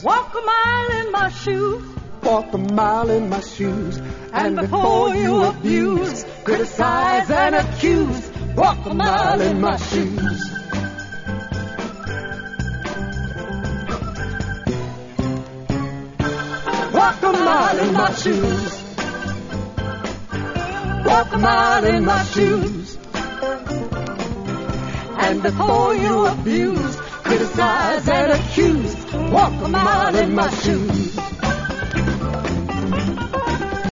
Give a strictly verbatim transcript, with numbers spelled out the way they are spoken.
Walk a mile in my shoes. Walk a mile in my shoes. And before you abuse, criticize and accuse, walk a mile in my shoes. Walk a mile in my shoes. Walk a mile in my shoes. And before you abuse, criticize and accuse, walk a mile in my shoes.